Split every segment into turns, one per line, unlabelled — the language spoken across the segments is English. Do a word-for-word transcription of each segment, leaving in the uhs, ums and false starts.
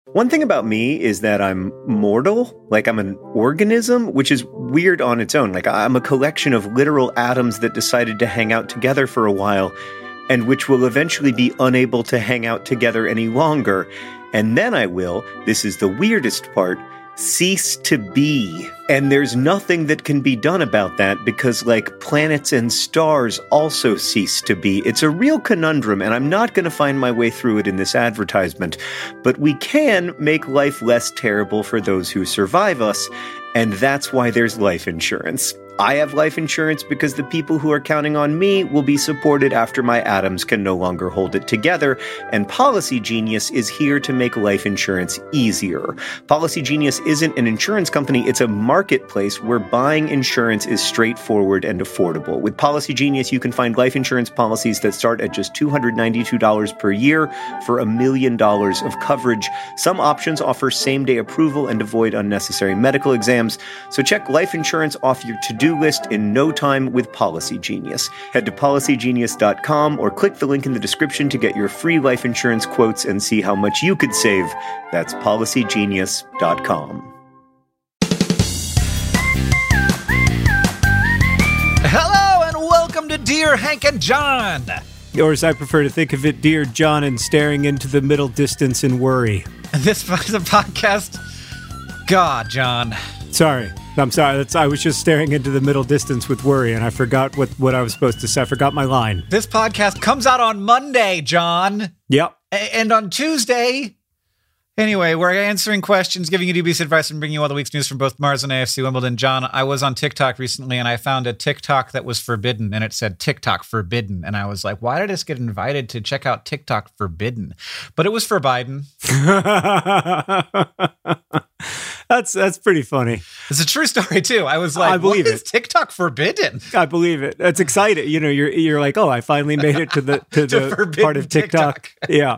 One thing about me is that I'm mortal, like I'm an organism, which is weird on its own. Like I'm a collection of literal atoms that decided to hang out together for a while, and which will eventually be unable to hang out together any longer. And then I will, this is the weirdest part, cease to be. And there's nothing that can be done about that because, like, planets and stars also cease to be. It's a real conundrum, and I'm not going to find my way through it in this advertisement. But we can make life less terrible for those who survive us, and that's why there's life insurance. I have life insurance because the people who are counting on me will be supported after my atoms can no longer hold it together, and Policy Genius is here to make life insurance easier. Policy Genius isn't an insurance company, it's a marketplace where buying insurance is straightforward and affordable. With Policy Genius, you can find life insurance policies that start at just two hundred ninety-two dollars per year for a million dollars of coverage. Some options offer same-day approval and avoid unnecessary medical exams, so check life insurance off your to-do list in no time with Policy Genius. Head to policy genius dot com or click the link in the description to get your free life insurance quotes and see how much you could save. That's policy genius dot com.
Hello and welcome to Dear Hank and John.
Or as I prefer to think of it, Dear John and staring into the middle distance in worry.
This is a podcast. God, John.
Sorry. I'm sorry. That's, I was just staring into the middle distance with worry, and I forgot what, what I was supposed to say. I forgot my line.
This podcast comes out on Monday, John.
Yep.
A- and on Tuesday... Anyway, we're answering questions, giving you dubious advice, and bringing you all the week's news from both Mars and A F C Wimbledon. John, I was on TikTok recently, and I found a TikTok that was forbidden, and it said TikTok forbidden. And I was like, why did I just get invited to check out TikTok forbidden? But it was for Biden.
That's that's pretty funny.
It's a true story, too. I was like,
I believe
what
it.
is TikTok forbidden?
I believe it. That's exciting. You know, you're you're like, oh, I finally made it to the to,
To
the
forbidden
part of TikTok.
TikTok.
Yeah.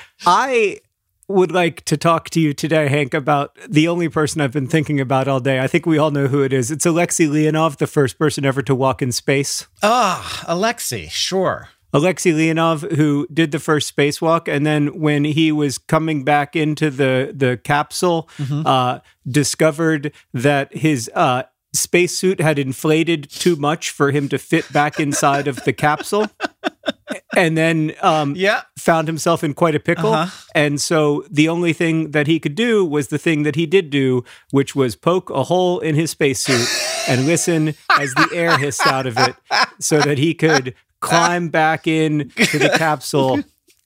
I would like to talk to you today, Hank, about the only person I've been thinking about all day. I think we all know who it is. It's Alexei Leonov, the first person ever to walk in space.
Ah, Alexei, sure.
Alexei Leonov, who did the first spacewalk, and then when he was coming back into the, the capsule, mm-hmm. uh, discovered that his uh, spacesuit had inflated too much for him to fit back inside of the capsule. And then um,
yeah.
found himself in quite a pickle.
Uh-huh.
And so the only thing that he could do was the thing that he did do, which was poke a hole in his spacesuit and listen as the air hissed out of it so that he could climb back in to the capsule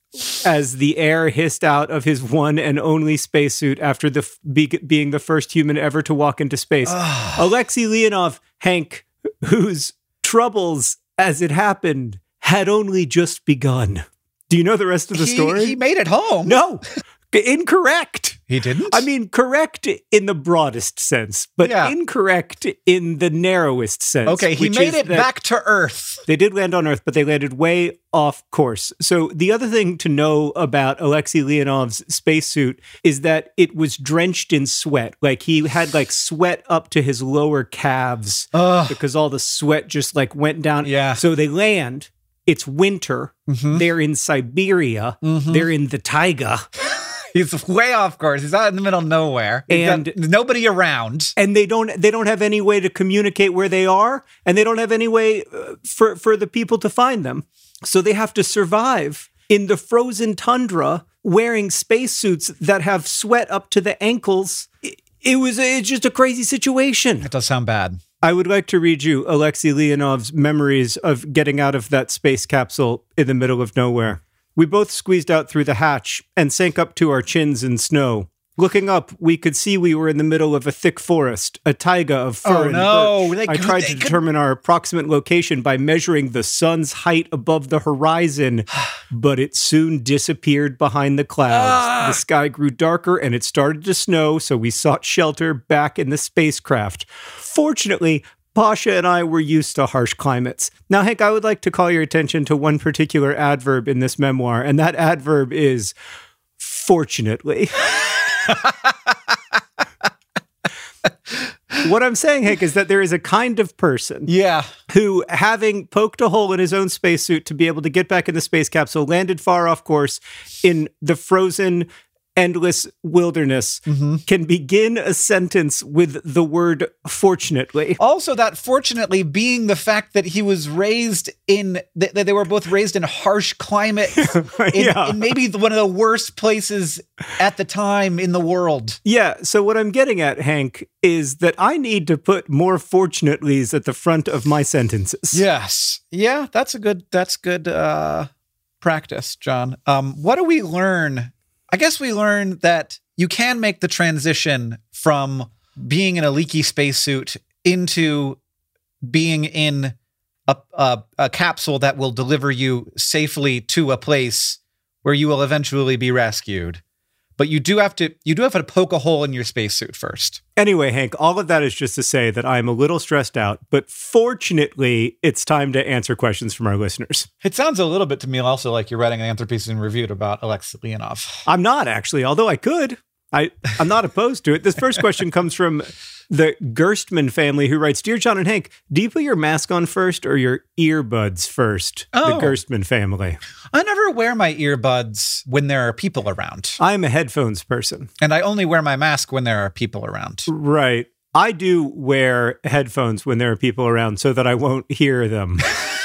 as the air hissed out of his one and only spacesuit after the f- be- being the first human ever to walk into space. Alexei Leonov, Hank, whose troubles, as it happened, had only just begun. Do you know the rest of the
he,
story?
He made it home.
No. Incorrect.
He didn't?
I mean, correct in the broadest sense, but
yeah.
incorrect in the narrowest sense.
Okay, he made it back to Earth.
They did land on Earth, but they landed way off course. So the other thing to know about Alexei Leonov's spacesuit is that it was drenched in sweat. Like he had like sweat up to his lower calves
Ugh.
because all the sweat just like went down.
Yeah.
So they land. It's winter.
Mm-hmm.
They're in Siberia.
Mm-hmm.
They're in the taiga.
He's way off course. He's out in the middle of nowhere. He's
and
got nobody around.
And they don't they don't have any way to communicate where they are, and they don't have any way uh, for for the people to find them. So they have to survive in the frozen tundra wearing spacesuits that have sweat up to the ankles. It, it was a, it's just a crazy situation.
That does sound bad.
I would like to read you Alexei Leonov's memories of getting out of that space capsule in the middle of nowhere. We both squeezed out through the hatch and sank up to our chins in snow. Looking up, we could see we were in the middle of a thick forest, a taiga of fir
oh,
and
no.
birch.
They
I
could,
tried
they
to
could...
determine our approximate location by measuring the sun's height above the horizon, but it soon disappeared behind the clouds.
Ah.
The sky grew darker and it started to snow, so we sought shelter back in the spacecraft. Fortunately, Pasha and I were used to harsh climates. Now, Hank, I would like to call your attention to one particular adverb in this memoir, and that adverb is fortunately. What I'm saying, Hank, is that there is a kind of person
yeah.
who, having poked a hole in his own spacesuit to be able to get back in the space capsule, landed far off course in the frozen endless wilderness
Mm-hmm.
can begin a sentence with the word fortunately.
Also, that fortunately being the fact that he was raised in, that they were both raised in harsh climate, in,
Yeah.
in maybe one of the worst places at the time in the world.
Yeah, so what I'm getting at, Hank, is that I need to put more fortunatelys at the front of my sentences.
Yes. Yeah, that's a good, that's good uh, practice, John. Um, what do we learn? I guess we learn that you can make the transition from being in a leaky spacesuit into being in a, a, a capsule that will deliver you safely to a place where you will eventually be rescued. But you do have to you do have to poke a hole in your spacesuit first.
Anyway, Hank, all of that is just to say that I'm a little stressed out, but fortunately, it's time to answer questions from our listeners.
It sounds a little bit to me also like you're writing an Anthropocene Reviewed about Alexei Leonov.
I'm not actually, although I could. I, I'm not opposed to it. This first question comes from the Gerstmann family, who writes, Dear John and Hank, do you put your mask on first or your earbuds first?
Oh.
The Gerstmann family.
I never wear my earbuds when there are people around.
I'm a headphones person.
And I only wear my mask when there are people around.
Right. I do wear headphones when there are people around so that I won't hear them.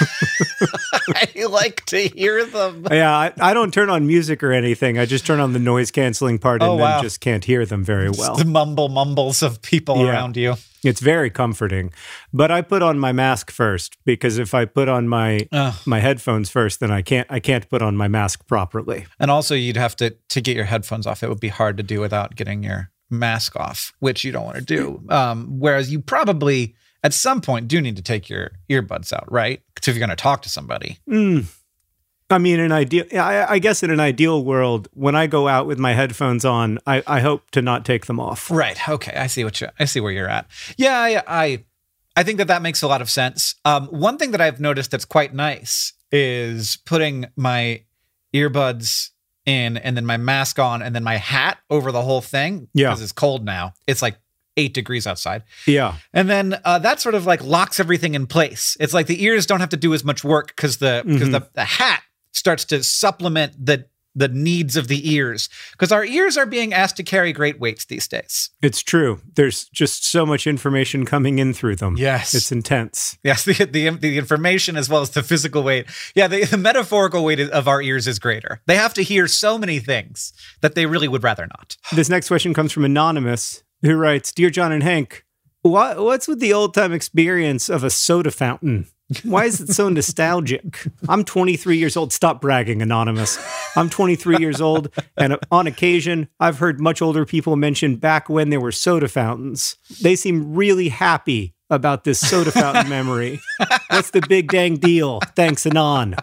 I like to hear them.
Yeah, I, I don't turn on music or anything. I just turn on the noise canceling part and
Oh,
then
wow.
just can't hear them very well.
The mumble mumbles of people
Yeah.
around you.
It's very comforting. But I put on my mask first because if I put on my
Ugh.
my headphones first, then I can't I can't put on my mask properly.
And also you'd have to, to get your headphones off. It would be hard to do without getting your mask off, which you don't want to do. Um, whereas you probably at some point do need to take your earbuds out, right? Because if you're going to talk to somebody.
Mm. I mean, an ideal. I, I guess in an ideal world, when I go out with my headphones on, I, I hope to not take them off.
Right. Okay. I see what you. I see where you're at. Yeah. I. I, I think that that makes a lot of sense. Um, one thing that I've noticed that's quite nice is putting my earbuds in, and then my mask on, and then my hat over the whole thing.
Yeah.
Because it's cold now. It's like eight degrees outside.
Yeah.
And then uh, that sort of like locks everything in place. It's like the ears don't have to do as much work because the because
Mhm.
the, the hat starts to supplement the the needs of the ears, because our ears are being asked to carry great weights these days.
It's true. There's just so much information coming in through them.
Yes.
It's intense.
Yes, the the, the information as well as the physical weight. Yeah, the, the metaphorical weight of our ears is greater. They have to hear so many things that they really would rather not.
This next question comes from Anonymous, who writes, Dear John and Hank, what, what's with the old-time experience of a soda fountain? Why is it so nostalgic? I'm twenty-three years old. Stop bragging, Anonymous. I'm twenty-three years old, and on occasion, I've heard much older people mention back when there were soda fountains. They seem really happy about this soda fountain memory. What's the big dang deal? Thanks, Anon.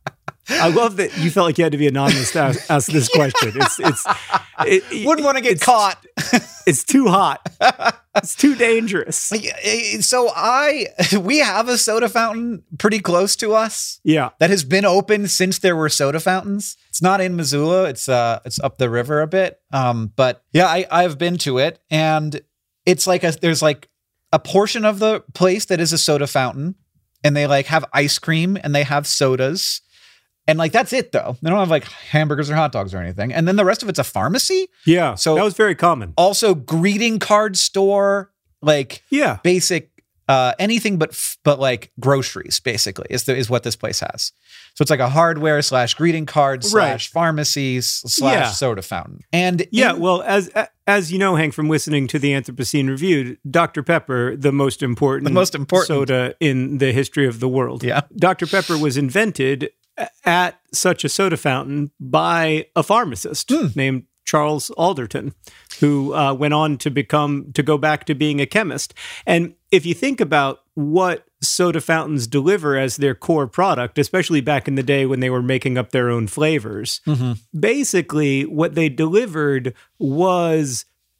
I love that you felt like you had to be anonymous to ask, ask this question. It's it's it,
Wouldn't want to get
it's,
caught.
It's too hot. It's too dangerous.
So I, we have a soda fountain pretty close to us
Yeah.
that has been open since there were soda fountains. It's not in Missoula. It's uh, it's up the river a bit. Um, but yeah, I I've been to it, and it's like a there's like a portion of the place that is a soda fountain, and they like have ice cream and they have sodas. And like, that's it though. They don't have like hamburgers or hot dogs or anything. And then the rest of it's a pharmacy.
Yeah.
So-
that was very common.
Also greeting card store, like
Yeah.
basic, uh, anything but, f- but like groceries basically is the, is what this place has. So it's like a hardware slash greeting card slash pharmacies slash
Yeah.
soda fountain. And
Yeah,
in-
well, as as you know, Hank, from listening to the Anthropocene Reviewed, Doctor Pepper, the most important,
The most important.
soda in the history of the world.
Yeah.
Doctor Pepper was invented at such a soda fountain by a pharmacist
Hmm.
named Charles Alderton, who uh, went on to become to go back to being a chemist. And if you think about what soda fountains deliver as their core product, especially back in the day when they were making up their own flavors,
Mm-hmm.
basically what they delivered was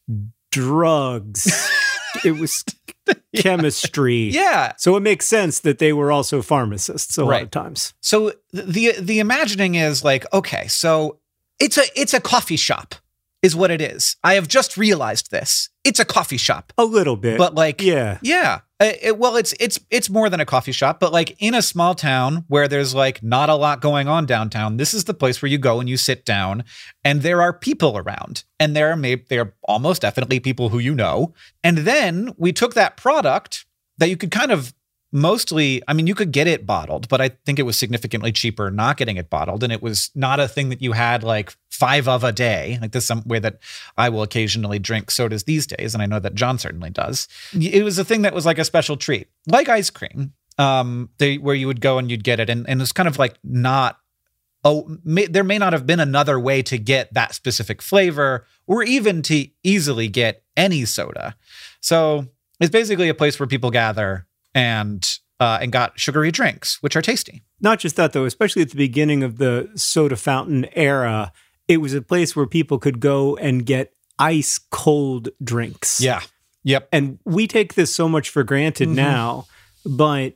drugs. It was chemistry.
yeah.
So it makes sense that they were also pharmacists a lot
Right.
of times.
So the, the imagining is like, okay, so it's a, it's a coffee shop. is what it is. I have just realized this. It's a coffee shop.
A little bit.
But like,
yeah.
Yeah. Uh, it, well, it's it's it's more than a coffee shop, but like in a small town where there's like not a lot going on downtown, this is the place where you go and you sit down and there are people around. And there are maybe there are almost definitely people who you know. And then we took that product that you could kind of mostly, I mean, you could get it bottled, but I think it was significantly cheaper not getting it bottled. And it was not a thing that you had like five of a day. Like this is some way that I will occasionally drink sodas these days. And I know that John certainly does. It was a thing that was like a special treat, like ice cream, um, they, where you would go and you'd get it. And, and it's kind of like not, oh, may, there may not have been another way to get that specific flavor or even to easily get any soda. So it's basically a place where people gather and uh, and got sugary drinks, which are tasty.
Not just that, though, especially at the beginning of the soda fountain era, it was a place where people could go and get ice cold drinks.
Yeah. Yep.
And we take this so much for granted
Mm-hmm.
now, but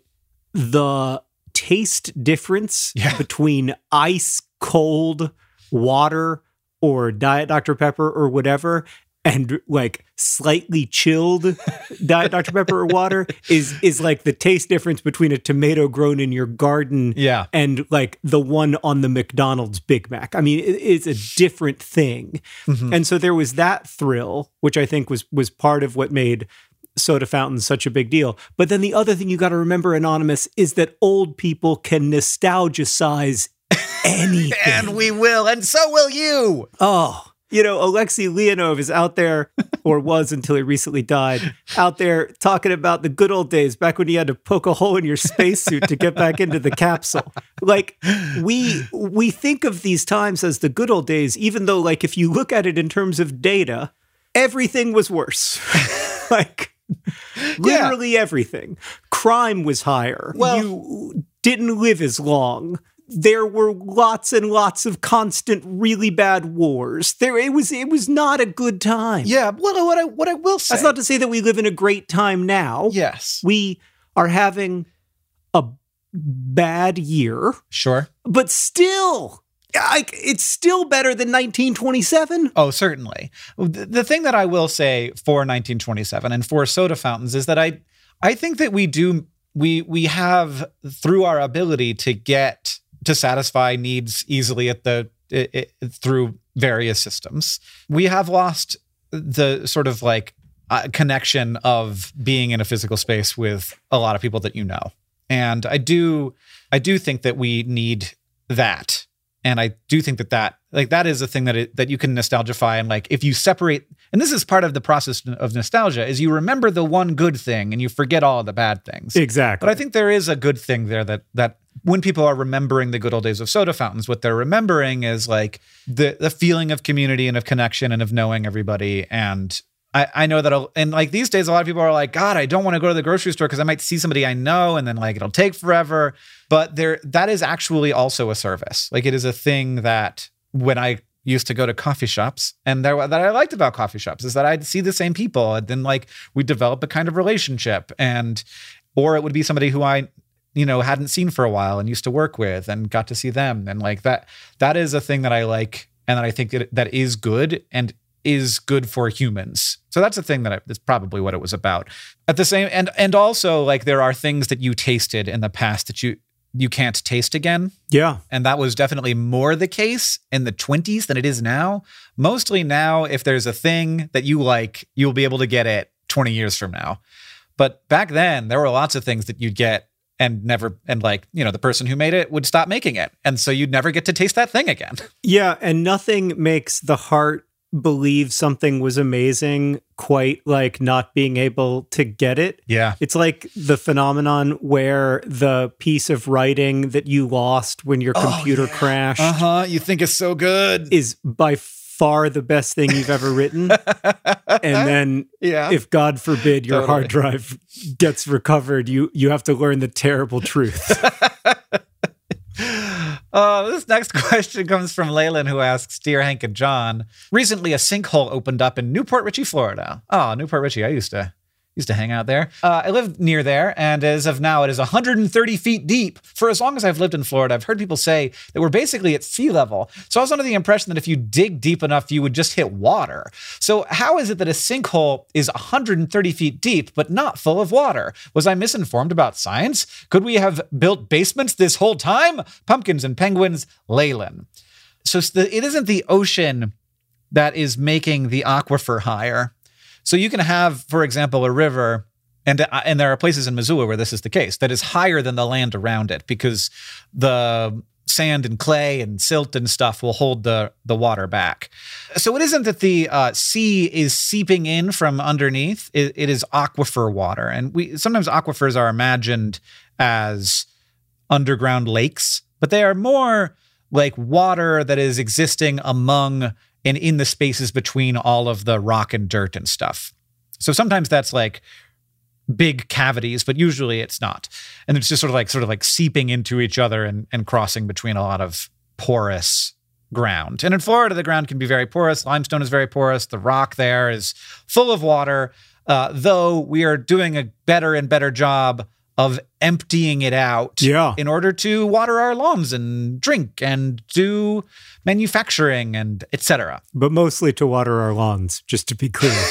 the taste difference
Yeah.
between ice cold water or Diet Doctor Pepper or whatever and like slightly chilled Diet Doctor Pepper or water is is like the taste difference between a tomato grown in your garden
Yeah.
and like the one on the McDonald's Big Mac. I mean, it, it's a different thing.
Mm-hmm.
And so there was that thrill, which I think was was part of what made soda fountains such a big deal. But then the other thing you got to remember, Anonymous, is that old people can nostalgicize anything.
And we will, and so will you.
Oh, you know, Alexei Leonov is out there, or was until he recently died, out there talking about the good old days back when you had to poke a hole in your spacesuit to get back into the capsule. Like, we we think of these times as the good old days, even though, like, if you look at it in terms of data, everything was worse. Like, literally everything. Crime was higher.
Well-
you didn't live as long. There were lots and lots of constant, really bad wars. There, it was, it was not a good time.
Yeah. Well, what I what I will say.
That's not to say that we live in a great time now.
Yes.
We are having a bad year,
Sure.
but still, like, it's still better than nineteen twenty-seven.
Oh, certainly. The, the thing that I will say for nineteen twenty-seven and for soda fountains is that I I think that we do we we have, through our ability to get to satisfy needs easily at the it, it, through various systems, we have lost the sort of like uh, connection of being in a physical space with a lot of people that you know. And I do I do think that we need that. And I do think that that, like, that is a thing that it, that you can nostalgify. And like, if you separate, and this is part of the process of nostalgia, is you remember the one good thing and you forget all of the bad things.
Exactly.
But I think there is a good thing there that that when people are remembering the good old days of soda fountains, what they're remembering is like the the feeling of community and of connection and of knowing everybody. And I, I know that, I'll, and like these days, a lot of people are like, God, I don't want to go to the grocery store because I might see somebody I know and then like it'll take forever. But there, that is actually also a service. Like, it is a thing that when I used to go to coffee shops, and there, that I liked about coffee shops is that I'd see the same people, and then like we develop a kind of relationship, and or it would be somebody who I, you know, hadn't seen for a while and used to work with and got to see them, and like that. That is a thing that I like, and that I think that that is good and is good for humans. So that's a thing that I, that's probably what it was about. At the same, and and also like there are things that you tasted in the past that you you can't taste again.
Yeah.
And that was definitely more the case in the twenties than it is now. Mostly now, if there's a thing that you like, you'll be able to get it twenty years from now. But back then, there were lots of things that you'd get and never, and like, you know, the person who made it would stop making it. And so you'd never get to taste that thing again.
Yeah. And nothing makes the heart believe something was amazing quite like not being able to get it.
Yeah.
It's like the phenomenon where the piece of writing that you lost when your computer crashed
Uh-huh. You think it's so good.
is by far the best thing you've ever written. And then
Yeah.
if God forbid your
Totally.
hard drive gets recovered, you you have to learn the terrible truth.
Uh, this next question comes from Leyland, who asks, Dear Hank and John, recently a sinkhole opened up in Newport Richey, Florida. Oh, Newport Richey. I used to Used to hang out there. Uh, I live near there, and as of now, it is one hundred thirty feet deep. For as long as I've lived in Florida, I've heard people say that we're basically at sea level. So I was under the impression that if you dig deep enough, you would just hit water. So how is it that a sinkhole is one hundred thirty feet deep, but not full of water? Was I misinformed about science? Could we have built basements this whole time? Pumpkins and penguins, Leyland. So it isn't the ocean that is making the aquifer higher. So you can have, for example, a river, and and there are places in Missoula where this is the case, that is higher than the land around it because the sand and clay and silt and stuff will hold the, the water back. So it isn't that the uh, sea is seeping in from underneath. It, it is aquifer water. And we sometimes aquifers are imagined as underground lakes, but they are more like water that is existing among and in the spaces between all of the rock and dirt and stuff. So sometimes that's like big cavities, but usually it's not. And it's just sort of like sort of like seeping into each other and, and crossing between a lot of porous ground. And in Florida, the ground can be very porous. Limestone is very porous. The rock there is full of water, uh, though we are doing a better and better job of emptying it out
yeah.
in order to water our lawns and drink and do manufacturing and et cetera.
But mostly to water our lawns, just to be clear.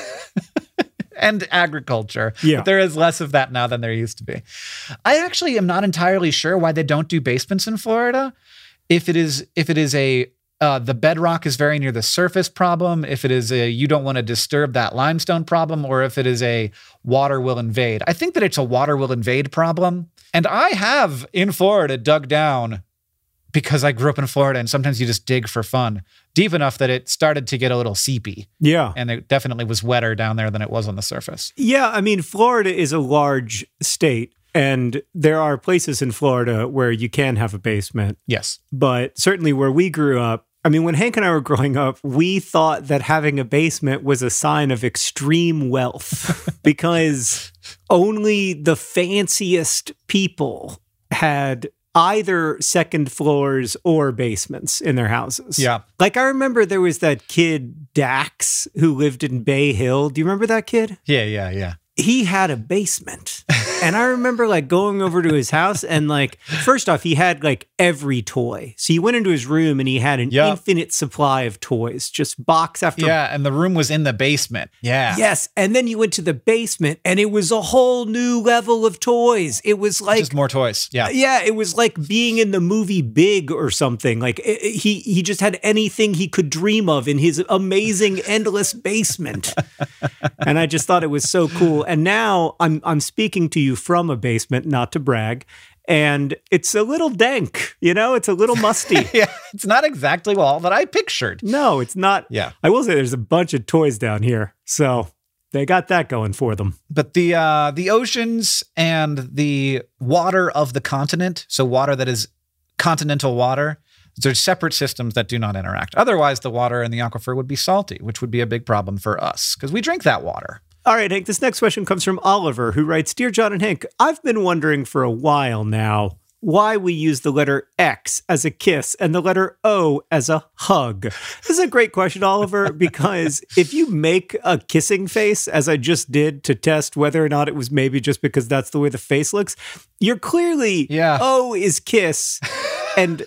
And agriculture.
Yeah.
But there is less of that now than there used to be. I actually am not entirely sure why they don't do basements in Florida. If it is, if it is a, uh, the bedrock is very near the surface problem, if it is a, you don't want to disturb that limestone problem, or if it is a water will invade. I think that it's a water will invade problem. And I have in Florida dug down because I grew up in Florida and sometimes you just dig for fun deep enough that it started to get a little seepy.
Yeah.
And it definitely was wetter down there than it was on the surface.
Yeah. I mean, Florida is a large state. And there are places in Florida where you can have a basement.
Yes.
But certainly where we grew up, I mean, when Hank and I were growing up, we thought that having a basement was a sign of extreme wealth because only the fanciest people had either second floors or basements in their houses.
Yeah.
Like I remember there was that kid, Dax, who lived in Bay Hill. Do you remember that kid?
Yeah, yeah, yeah.
He had a basement. And I remember like going over to his house and like, first off, he had like every toy. So you went into his room and he had an
yep.
infinite supply of toys, just box after.
Yeah. And the room was in the basement. Yeah.
Yes. And then you went to the basement and it was a whole new level of toys. It was like.
Just more toys. Yeah.
Yeah. It was like being in the movie Big or something. Like it, it, he, he just had anything he could dream of in his amazing, endless basement. And I just thought it was so cool. And now I'm I'm speaking to you from a basement, not to brag, and it's a little dank, you know, it's a little musty.
Yeah, it's not exactly all that I pictured.
No, it's not.
Yeah.
I will say there's a bunch of toys down here, so they got that going for them.
But the uh, the oceans and the water of the continent, so water that is continental water, they're separate systems that do not interact. Otherwise, the water in the aquifer would be salty, which would be a big problem for us because we drink that water.
All right, Hank, this next question comes from Oliver, who writes, Dear John and Hank, I've been wondering for a while now why we use the letter X as a kiss and the letter O as a hug. This is a great question, Oliver, because if you make a kissing face, as I just did to test whether or not it was maybe just because that's the way the face looks, you're clearly
yeah.
O is kiss and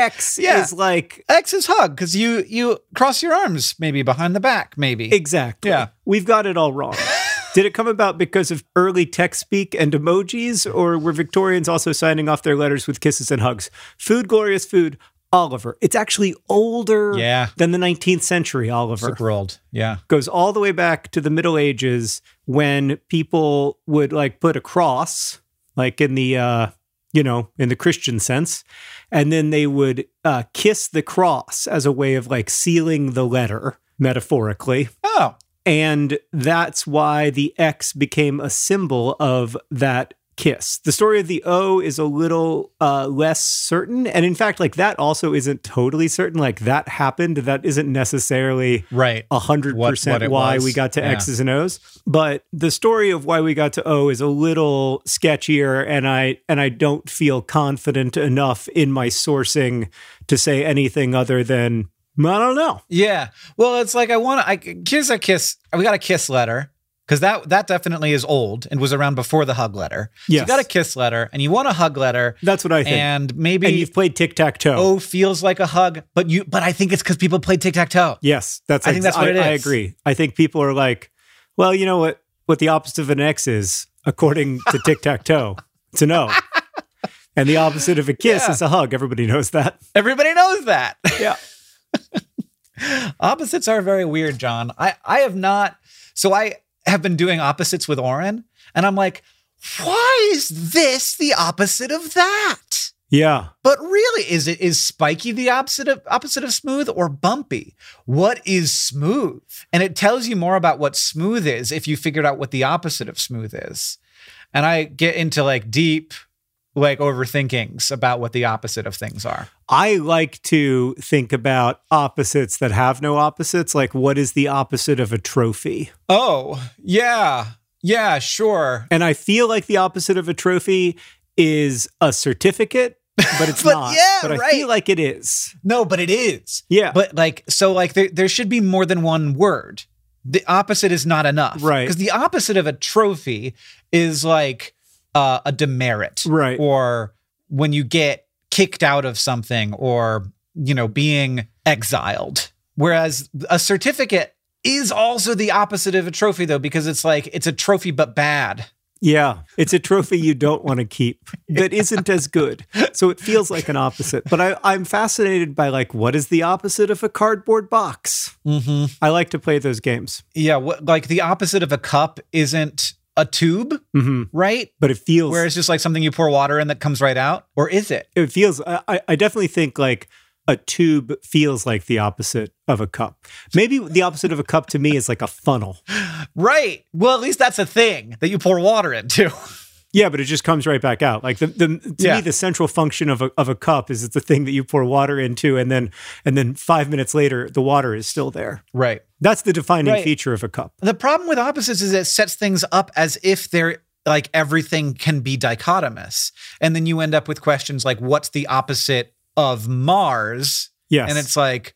X
yeah.
is like...
X is hug, because you you cross your arms maybe behind the back, maybe.
Exactly.
Yeah.
We've got it all wrong. Did it come about because of early text speak and emojis, or were Victorians also signing off their letters with kisses and hugs? Food, glorious food, Oliver. It's actually older
yeah.
than the nineteenth century, Oliver.
Super old, yeah.
Goes all the way back to the Middle Ages when people would like put a cross, like in the... uh you know, in the Christian sense. And then they would uh, kiss the cross as a way of like sealing the letter, metaphorically.
Oh.
And that's why the X became a symbol of that kiss. The story of the O is a little uh, less certain. And in fact, like that also isn't totally certain. Like that happened. That isn't necessarily
right.
one hundred percent what, what why was. we got to yeah. X's and O's. But the story of why we got to O is a little sketchier. And I, and I don't feel confident enough in my sourcing to say anything other than, I don't know.
Yeah. Well, it's like I want to, I here's a kiss. We got a kiss letter. Because that that definitely is old and was around before the hug letter. So
Yes.
you got a kiss letter and you want a hug letter.
That's what I think.
And maybe
And you've played tic-tac-toe.
O feels like a hug, but you but I think it's because people played tic-tac-toe.
Yes, that's.
I think that's what
I,
it is.
I agree. I think people are like, well, you know what? What the opposite of an X is, according to tic-tac-toe, it's an O. And the opposite of a kiss
Yeah.
is a hug. Everybody knows that.
Everybody knows that.
Yeah.
Opposites are very weird, John. I, I have not. So I have been doing opposites with Oren, and I'm like, why is this the opposite of that?
Yeah.
But really, is it is spiky the opposite of opposite of smooth or bumpy? What is smooth? And it tells you more about what smooth is if you figured out what the opposite of smooth is. And I get into like deep, like overthinkings about what the opposite of things are.
I like to think about opposites that have no opposites. Like, what is the opposite of a trophy?
Oh, yeah. Yeah, sure.
And I feel like the opposite of a trophy is a certificate, but it's
But
not.
yeah,
but I
right.
feel like it is.
No, but it is.
Yeah.
But like, so like there, there should be more than one word. The opposite is not enough.
Right.
Because the opposite of a trophy is like uh, a demerit.
Right.
Or when you get kicked out of something or, you know, being exiled. Whereas a certificate is also the opposite of a trophy, though, because it's like it's a trophy, but bad.
Yeah, it's a trophy you don't want to keep that isn't as good. So it feels like an opposite. But I, I'm fascinated by like, what is the opposite of a cardboard box?
Mm-hmm.
I like to play those games.
Yeah. What, like the opposite of a cup isn't a tube,
Mm-hmm.
right?
But it feels,
Where it's just like something you pour water in that comes right out? Or is it?
it feels, I, I definitely think like a tube feels like the opposite of a cup. Maybe the opposite of a cup to me is like a funnel.
Right. Well, at least that's a thing that you pour water into.
Yeah, but it just comes right back out. Like the, the to
Yeah.
me, the central function of a of a cup is it's the thing that you pour water into, and then and then five minutes later, the water is still there.
Right.
That's the defining
Right.
feature of a cup.
The problem with opposites is it sets things up as if they're like everything can be dichotomous. And then you end up with questions like, what's the opposite of Mars?
Yes.
And it's like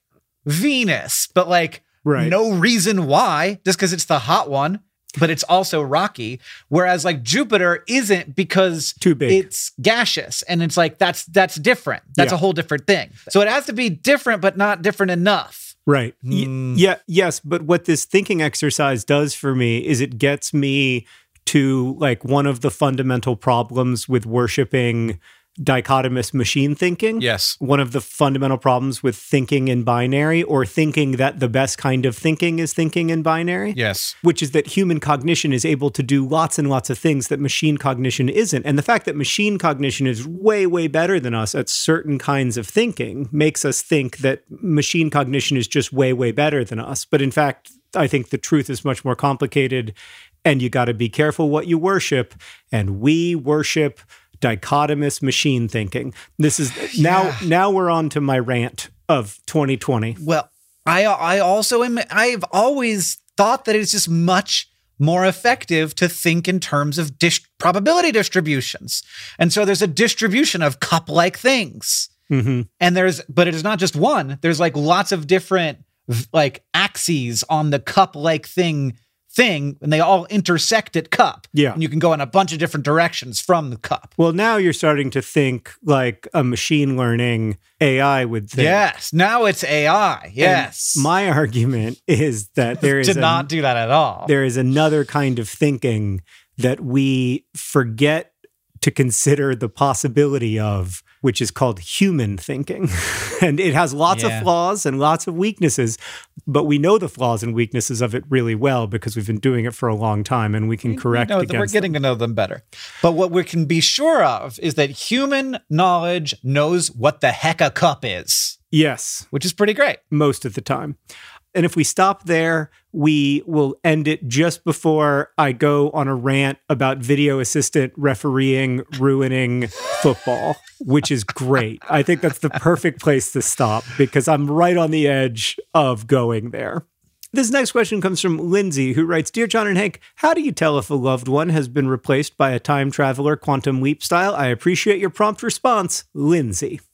Venus, but like
Right.
no reason why, just because it's the hot one, but it's also rocky. Whereas like Jupiter isn't because
Too big.
it's gaseous. And it's like, that's, that's different. That's
Yeah.
a whole different thing. So it has to be different, but not different enough.
Right. Y-
Mm.
yeah. Yes. But what this thinking exercise does for me is it gets me to like one of the fundamental problems with worshiping dichotomous machine thinking.
Yes.
One of the fundamental problems with thinking in binary, or thinking that the best kind of thinking is thinking in binary.
Yes.
Which is that human cognition is able to do lots and lots of things that machine cognition isn't. And the fact that machine cognition is way, way better than us at certain kinds of thinking makes us think that machine cognition is just way, way better than us. But in fact, I think the truth is much more complicated, and you got to be careful what you worship. And we worship dichotomous machine thinking. This is now,
Yeah.
now we're on to my rant of twenty twenty.
Well, I I also am I've always thought that it's just much more effective to think in terms of dis- probability distributions. And so there's a distribution of cup-like things.
Mm-hmm.
And there's but it is not just one. There's like lots of different like axes on the cup-like thing thing, and they all intersect at cup.
Yeah.
And you can go in a bunch of different directions from the cup.
Well, now you're starting to think like a machine learning A I would think.
Yes. Now it's A I.
And
Yes.
my argument is that there is
Did
a-
not do that at all.
there is another kind of thinking that we forget to consider the possibility of, which is called human thinking. And it has lots
Yeah.
of flaws and lots of weaknesses, but we know the flaws and weaknesses of it really well because we've been doing it for a long time, and we can correct
No,
against
we're getting to know them better. But what we can be sure of is that human knowledge knows what the heck a cup is,
them. Yes,
which is pretty great.
most of the time. And if we stop there, we will end it just before I go on a rant about video assistant refereeing ruining football, which is great. I think that's the perfect place to stop because I'm right on the edge of going there. This next question comes from Lindsay, who writes, Dear John and Hank, how do you tell if a loved one has been replaced by a time traveler quantum leap style? I appreciate your prompt response, Lindsay.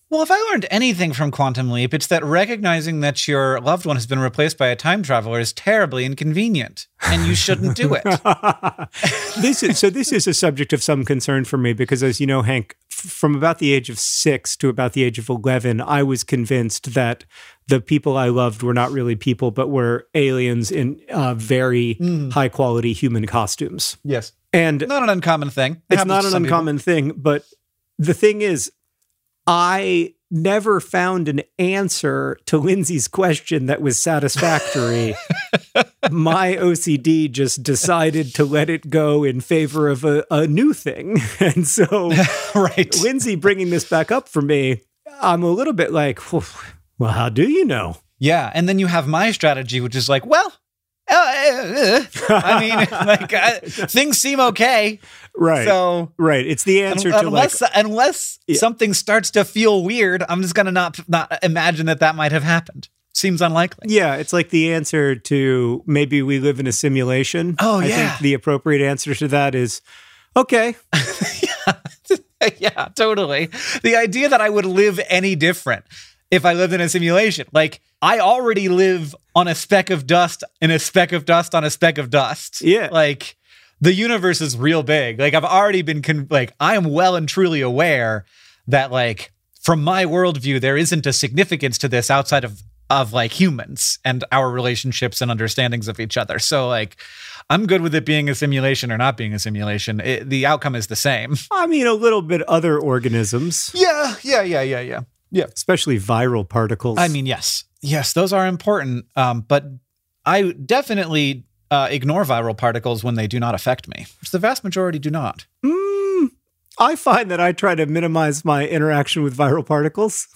Well, if I learned anything from Quantum Leap, it's that recognizing that your loved one has been replaced by a time traveler is terribly inconvenient, and you shouldn't do it.
This is, so this is a subject of some concern for me because, as you know, Hank, f- from about the age of six to about the age of eleven, I was convinced that the people I loved were not really people, but were aliens in uh, very mm. high-quality human costumes.
Yes.
And
not an uncommon thing. It
it's not an uncommon people. thing, but the thing is, I never found an answer to Lindsay's question that was satisfactory. My O C D just decided to let it go in favor of a, a new thing. And so
right.
Lindsay bringing this back up for me, I'm a little bit like, well, how do you know?
Yeah. And then you have my strategy, which is like, well, uh, uh, I mean, like uh, things seem okay.
Right.
So
right. It's the answer
un-
to
unless,
like,
unless
yeah.
something starts to feel weird, I'm just going to not, not imagine that that might have happened. Seems unlikely.
Yeah. It's like the answer to maybe we live in a simulation.
Oh,
I
yeah.
think the appropriate answer to that is, okay.
yeah. yeah, totally. The idea that I would live any different if I lived in a simulation, like I already live on a speck of dust in a speck of dust on a speck of dust.
Yeah.
Like the universe is real big. Like I've already been, con- like I am well and truly aware that like from my worldview, there isn't a significance to this outside of, of like humans and our relationships and understandings of each other. So like, I'm good with it being a simulation or not being a simulation. It, the outcome is the same.
I mean, a little bit other organisms.
Yeah, yeah, yeah, yeah, yeah. Yeah.
Especially viral particles.
I mean, yes. Yes, those are important. Um, but I definitely uh, ignore viral particles when they do not affect me, which the vast majority do not.
Mm, I find that I try to minimize my interaction with viral particles,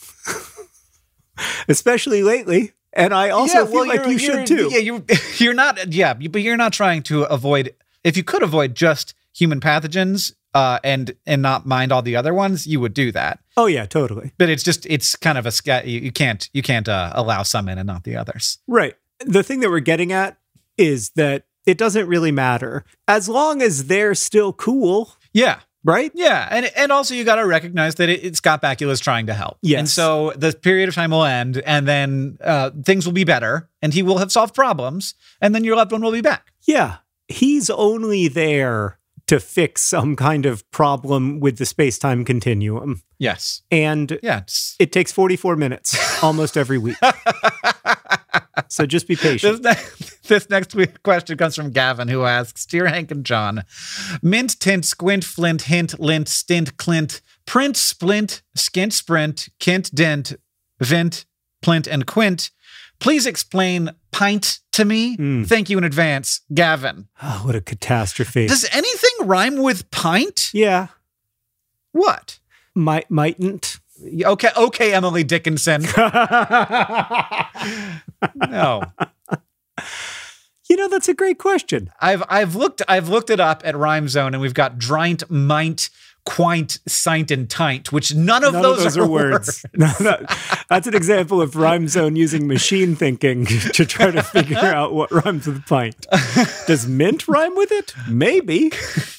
especially lately. And I also
yeah,
feel
well,
like you should too.
Yeah, you, you're not, yeah, but you're not trying to avoid, if you could avoid just human pathogens uh, and and not mind all the other ones, you would do that.
Oh yeah, totally.
But it's just, it's kind of a, sca- you, you can't, you can't uh, allow some in and not the others.
Right. The thing that we're getting at is that it doesn't really matter as long as they're still cool.
Yeah.
Right?
Yeah. And and also you got to recognize that it, it's Scott Bakula's trying to help.
Yes.
And so the period of time will end and then uh, things will be better and he will have solved problems and then your loved one will be back.
Yeah. He's only there to fix some kind of problem with the space-time continuum.
Yes.
And
yeah,
it takes forty-four minutes almost every week. So just be patient.
This, ne- this next week question comes from Gavin, who asks, Dear Hank and John, mint, tint, squint, flint, hint, lint, stint, clint, print, splint, skint, sprint, kint, dent, vint, plint, and quint. Please explain pint to me. Mm. Thank you in advance, Gavin.
Oh, what a catastrophe.
Does anything rhyme with pint?
Yeah.
What?
Might, mightn't.
Okay, okay, Emily Dickinson. No.
You know, that's a great question.
I've I've looked I've looked it up at Rhyme Zone, and we've got drint, might, quint, sint, and tint, which none of,
none
those,
of those
are,
are words. No, no. That's an example of Rhyme Zone using machine thinking to try to figure out what rhymes with pint. Does mint rhyme with it? Maybe.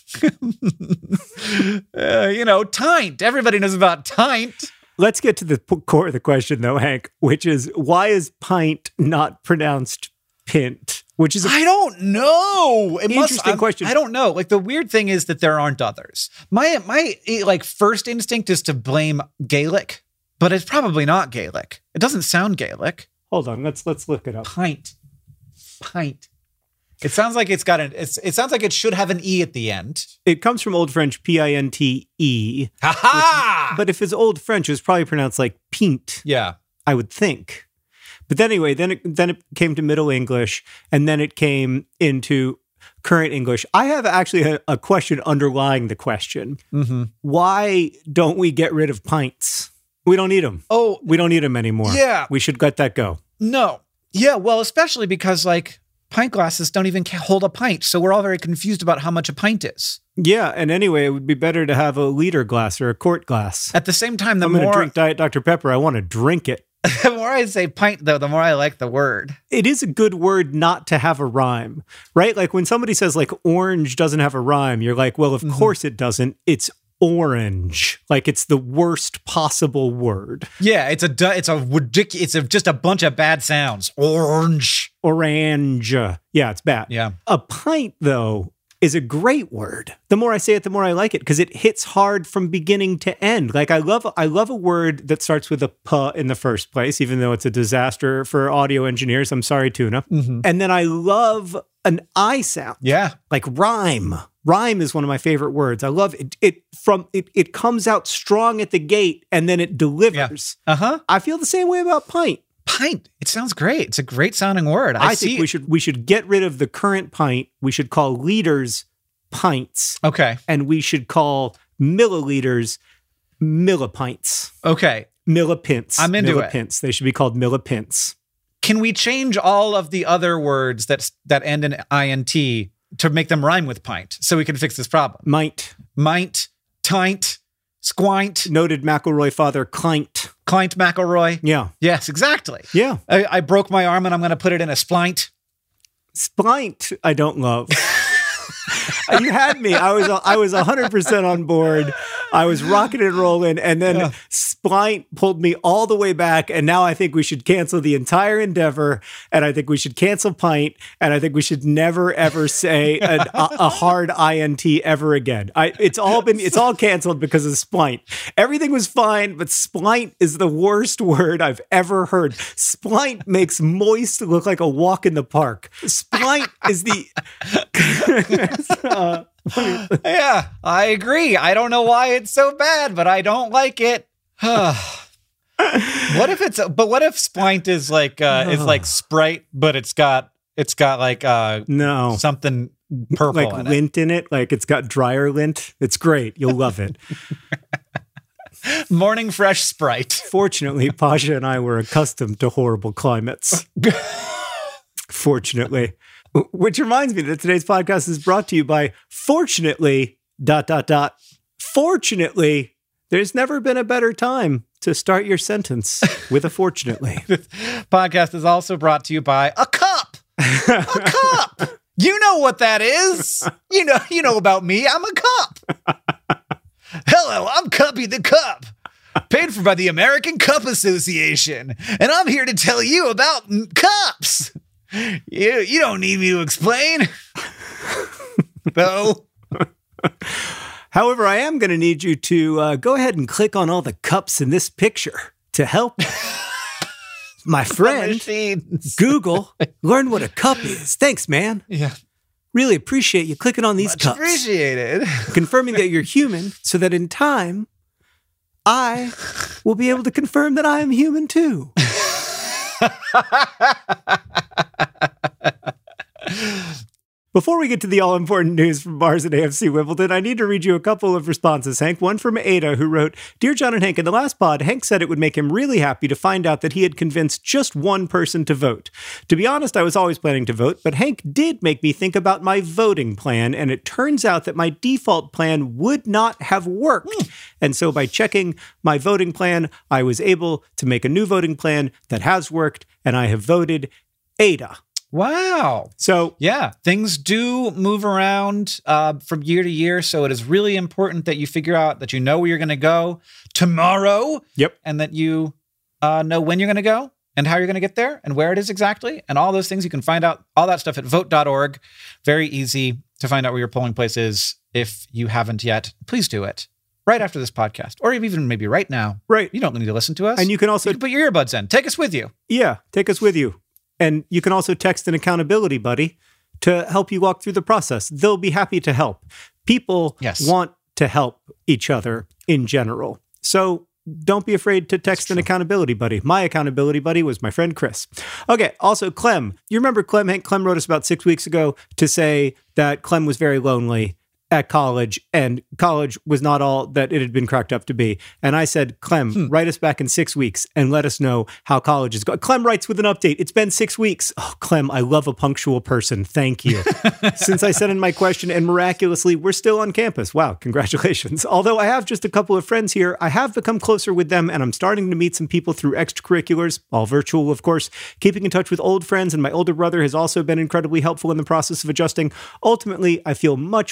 uh, you know, tint. Everybody knows about tint.
Let's get to the p- core of the question, though, Hank, which is why is pint not pronounced pint? Which is a
I don't know. It
interesting
must,
question.
I don't know. Like the weird thing is that there aren't others. My my like first instinct is to blame Gaelic, but it's probably not Gaelic. It doesn't sound Gaelic.
Hold on, let's let's look it up.
Pint, pint. It sounds like it's got an. It's, it sounds like it should have an e at the end.
It comes from Old French, P I N T E.
Ha ha!
But if it's Old French, it was probably pronounced like pint.
Yeah,
I would think. But anyway, then it, then it came to Middle English, and then it came into current English. I have actually a, a question underlying the question.
Mm-hmm.
Why don't we get rid of pints? We don't need them.
Oh,
we don't need them anymore.
Yeah.
We should let that go.
No. Yeah, well, especially because, like, pint glasses don't even hold a pint, so we're all very confused about how much a pint is.
Yeah, and anyway, it would be better to have a liter glass or a quart glass.
At the same time, the
I'm
more...
going to drink Diet Doctor Pepper, I want to drink it.
The more I say pint, though, the more I like the word.
It is a good word not to have a rhyme, right? Like when somebody says like orange doesn't have a rhyme, you're like, well, of mm-hmm. course it doesn't. It's orange. Like it's the worst possible word.
Yeah, it's a du- it's a ridiculous. It's a, just a bunch of bad sounds. Orange,
Orange. Yeah, it's bad.
Yeah.
A pint, though, is a great word. The more I say it, the more I like it because it hits hard from beginning to end. Like I love, I love a word that starts with a P in the first place, even though it's a disaster for audio engineers. I'm sorry, Tuna.
Mm-hmm.
And then I love an I sound.
Yeah,
Like rhyme. Rhyme is one of my favorite words. I love it. It from it. It comes out strong at the gate and then it delivers.
uh huh.
I feel the same way about pint.
Pint. It sounds great. It's a great sounding word. I,
I
see.
think we should we should get rid of the current pint. We should call liters pints,
Okay.
and we should call milliliters millipints,
Okay.
millipints.
I'm into it.
millipints. They should be called millipints.
Can we change all of the other words that that end in int to make them rhyme with pint so we can fix this problem?
Might.
Mint, tint, squint,
Noted McElroy father Clint.
Clint McElroy.
Yeah.
Yes, exactly.
Yeah.
I, I broke my arm and I'm going to put it in a splint.
Splint, I don't love. You had me. I was I was one hundred percent on board. I was rocking and rolling, and then
Yeah.
Splint pulled me all the way back, and now I think we should cancel the entire endeavor, and I think we should cancel pint, and I think we should never, ever say a, a, a hard I N T ever again. I, it's all been, it's all canceled because of Splint. Everything was fine, but Splint is the worst word I've ever heard. Splint makes moist look like a walk in the park. Splint is the... uh,
Yeah, I agree. I don't know why it's so bad, but I don't like it. What if it's but what if splint is like uh is like Sprite, but it's got it's got like uh
no.
something purple
Like
in
lint in it. Like it's got dryer lint. It's great. You'll love it.
it. Morning fresh Sprite.
Fortunately, Pasha and I were accustomed to horrible climates. Fortunately. Which reminds me that today's podcast is brought to you by Fortunately, dot, dot, dot. Fortunately, there's never been a better time to start your sentence with a fortunately.
This podcast is also brought to you by a cup. A cup. You know what that is. You know, you know about me. I'm a cup. Hello, I'm Cuppy the Cup. Paid for by the American Cup Association. And I'm here to tell you about cups. You you don't need me to explain. No.
However, I am going to need you to uh, go ahead and click on all the cups in this picture to help my friend
Machines.
Google learn what a cup is. Thanks, man.
Yeah.
Really appreciate you clicking on these
Much
cups.
appreciated.
Confirming that you're human so that in time, I will be able to confirm that I am human too. Before we get to the all-important news from Mars and A F C Wimbledon, I need to read you a couple of responses, Hank. One from Ada, who wrote, Dear John and Hank, in the last pod, Hank said it would make him really happy to find out that he had convinced just one person to vote. To be honest, I was always planning to vote, but Hank did make me think about my voting plan, and it turns out that my default plan would not have worked. Mm. And so by checking my voting plan, I was able to make a new voting plan that has worked, and I have voted Ada.
Wow.
So,
yeah, things do move around uh, from year to year. So it is really important that you figure out that you know where you're going to go tomorrow.
Yep.
And that you uh, know when you're going to go and how you're going to get there and where it is exactly. And all those things, you can find out all that stuff at vote dot org. Very easy to find out where your polling place is. If you haven't yet, please do it right after this podcast, or even maybe right now.
Right.
You don't need to listen to us.
And you can also
you can put your earbuds in. Take us with you.
Yeah, take us with you. And you can also text an accountability buddy to help you walk through the process. They'll be happy to help. People
yes.
want to help each other in general. So don't be afraid to text an accountability buddy. My accountability buddy was my friend Chris. Okay, also Clem. You remember Clem? Hank Clem wrote us about six weeks ago to say that Clem was very lonely at college, and college was not all that it had been cracked up to be. And I said, Clem, hmm. write us back in six weeks and let us know how college is going. Clem writes with an update. It's been six weeks. Oh, Clem, I love a punctual person. Thank you. Since I sent in my question, and miraculously, we're still on campus. Wow, congratulations. Although I have just a couple of friends here, I have become closer with them, and I'm starting to meet some people through extracurriculars, all virtual, of course. Keeping in touch with old friends, and my older brother has also been incredibly helpful in the process of adjusting. Ultimately, I feel much less alone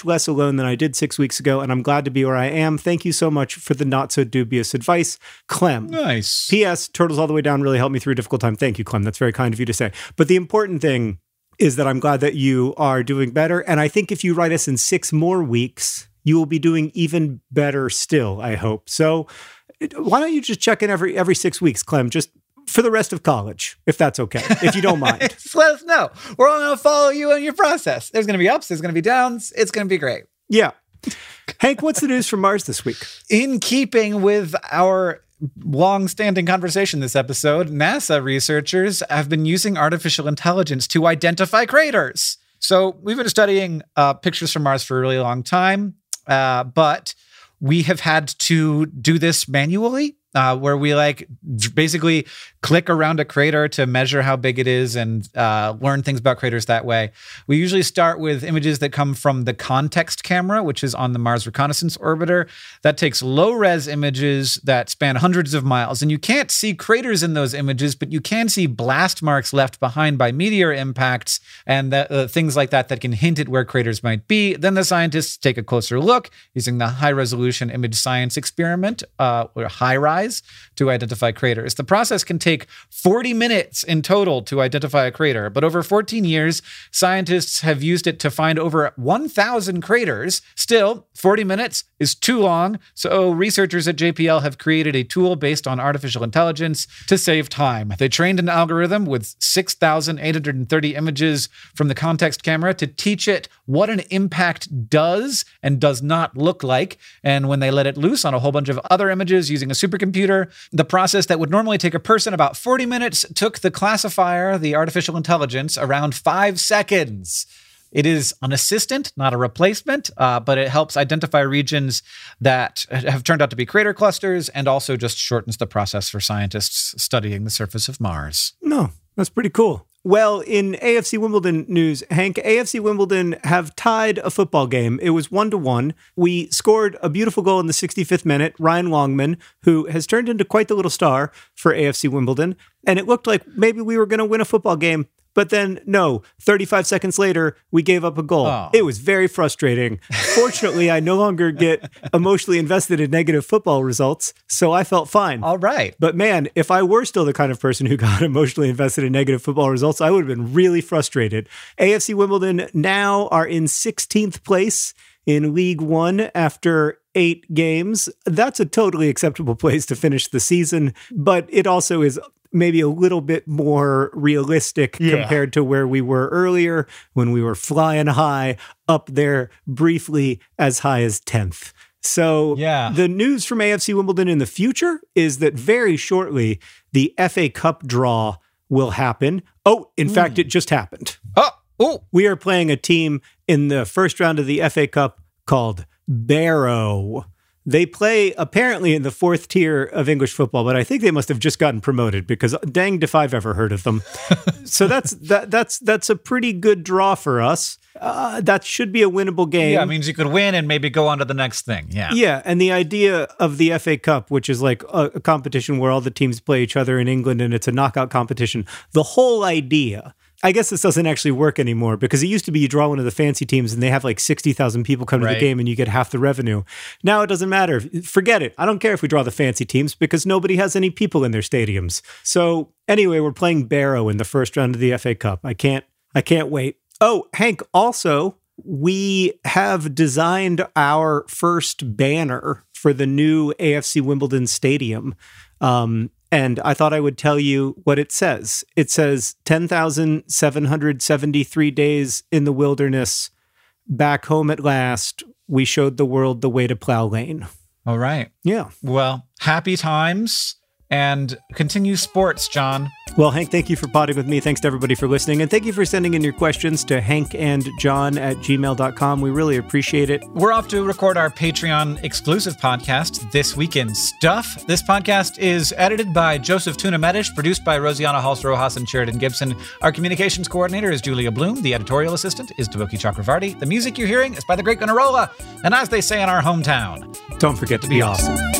zone than I did six weeks ago, and I'm glad to be where I am. Thank you so much for the not-so-dubious advice, Clem.
Nice.
P S. Turtles All the Way Down really helped me through a difficult time. Thank you, Clem. That's very kind of you to say. But the important thing is that I'm glad that you are doing better, and I think if you write us in six more weeks, you will be doing even better still, I hope. So why don't you just check in every every six weeks, Clem, just for the rest of college, if that's okay, if you don't mind.
Just let us know. We're all going to follow you in your process. There's going to be ups, there's going to be downs. It's going to be great.
Yeah. Hank, what's the news from Mars this week?
In keeping with our long-standing conversation this episode, NASA researchers have been using artificial intelligence to identify craters. So we've been studying uh, pictures from Mars for a really long time, uh, but we have had to do this manually. Uh, where we like basically click around a crater to measure how big it is and uh, learn things about craters that way. We usually start with images that come from the Context camera, which is on the Mars Reconnaissance Orbiter. That takes low-res images that span hundreds of miles. And you can't see craters in those images, but you can see blast marks left behind by meteor impacts and that, uh, things like that that can hint at where craters might be. Then the scientists take a closer look using the high-resolution image science experiment, uh, or HiRISE, to identify craters. The process can take forty minutes in total to identify a crater, but over fourteen years, scientists have used it to find over one thousand craters. Still, forty minutes is too long, so researchers at J P L have created a tool based on artificial intelligence to save time. They trained an algorithm with six thousand eight hundred thirty images from the Context camera to teach it what an impact does and does not look like. And when they let it loose on a whole bunch of other images using a supercomputer, the process that would normally take a person about forty minutes took the classifier, the artificial intelligence, around five seconds. It is an assistant, not a replacement, uh, but it helps identify regions that have turned out to be crater clusters and also just shortens the process for scientists studying the surface of Mars.
No, that's pretty cool. Well, in A F C Wimbledon news, Hank, A F C Wimbledon have tied a football game. It was one to one. We scored a beautiful goal in the sixty-fifth minute. Ryan Longman, who has turned into quite the little star for A F C Wimbledon. And it looked like maybe we were going to win a football game. But then, no, thirty-five seconds later, we gave up a goal. Oh. It was very frustrating. Fortunately, I no longer get emotionally invested in negative football results, so I felt fine.
All right.
But man, if I were still the kind of person who got emotionally invested in negative football results, I would have been really frustrated. A F C Wimbledon now are in sixteenth place in League One after eight games. That's a totally acceptable place to finish the season, but it also is maybe a little bit more realistic yeah. compared to where we were earlier when we were flying high up there briefly as high as tenth. So
yeah.
the news from A F C Wimbledon in the future is that very shortly the F A Cup draw will happen. Oh, in mm. fact, it just happened.
Oh, oh,
we are playing a team in the first round of the F A Cup called Barrow. They play apparently in the fourth tier of English football, but I think they must have just gotten promoted because danged if I've ever heard of them. So that's that that's that's a pretty good draw for us. Uh, that should be a winnable game.
Yeah, it means you could win and maybe go on to the next thing. Yeah.
Yeah, and the idea of the F A Cup, which is like a, a competition where all the teams play each other in England and it's a knockout competition, the whole idea, I guess this doesn't actually work anymore because it used to be you draw one of the fancy teams and they have like sixty thousand people come right. to the game and you get half the revenue. Now it doesn't matter. Forget it. I don't care if we draw the fancy teams because nobody has any people in their stadiums. So anyway, we're playing Barrow in the first round of the F A Cup. I can't, I can't wait. Oh, Hank, also, we have designed our first banner for the new A F C Wimbledon Stadium. Um, And I thought I would tell you what it says. It says ten thousand seven hundred seventy-three days in the wilderness. Back home at last, we showed the world the way to plow lane.
All right.
Yeah.
Well, happy times and continue sports, John.
Well, Hank, thank you for potting with me. Thanks to everybody for listening. And thank you for sending in your questions to hankandjohn at gmail dot com. We really appreciate it.
We're off to record our Patreon exclusive podcast, This Week in Stuff. This podcast is edited by Joseph Tuna Medish, produced by Rosianna Halse Rojas and Sheridan Gibson. Our communications coordinator is Julia Bloom. The editorial assistant is Devoki Chakravarti. The music you're hearing is by the great Gunnarola. And as they say in our hometown,
don't forget to be awesome.